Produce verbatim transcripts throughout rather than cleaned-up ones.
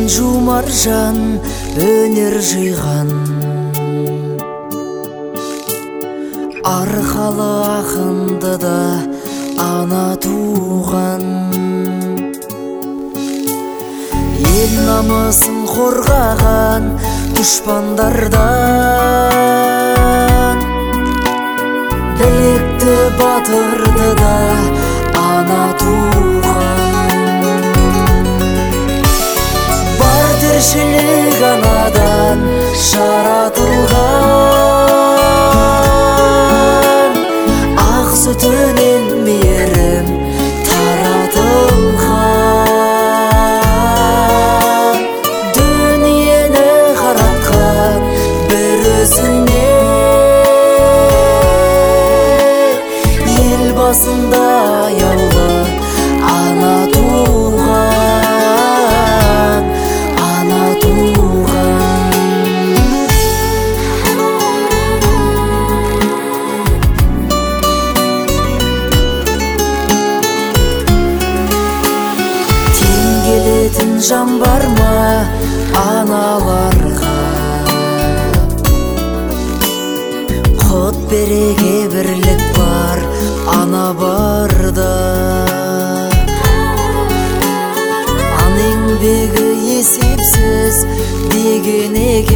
жумар жан өнер жиған, арқалы ақынды да ана туған. Ел намысын қорғаған дұшпандардан, білекті батырды да ана туған. Бар тіршілік анадан жаратылған, ақ сүтінен мейірім таратылған. Дүниені қаратқан бір өзіне, ел басында аяулы ана туған, ана туған. Тең келетін жан бар ма аналарға? Құт береке бірлік бар ана барда. Ана еңбегі есепсіз деген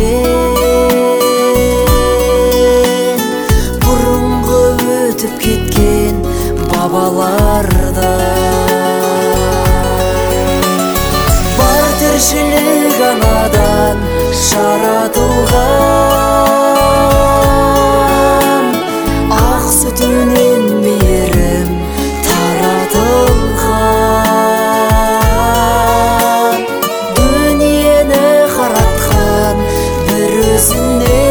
екен, бұрынғы өтіп кеткен бабаларда. Бар тіршілік анадан жаратылған, ақ сүтінен мейірім таратылған. Дүниені қаратқан бір өзіне,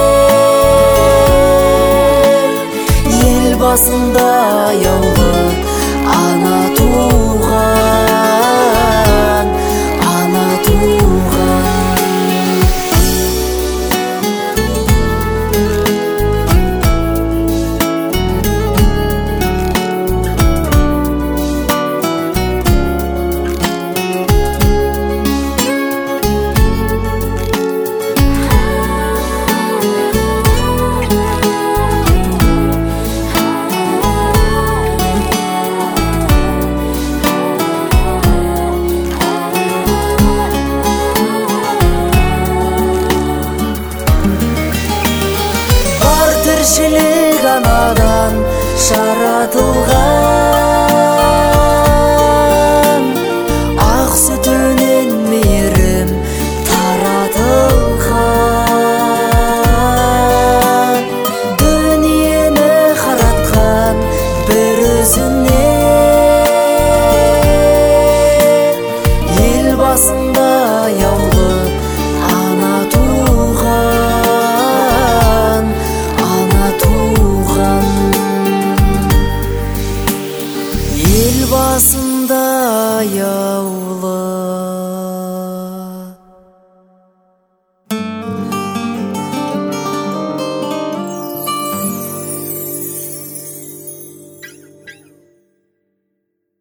ел басында аяулы ана туған, ана туған. Тіршілік анадан жаратылған,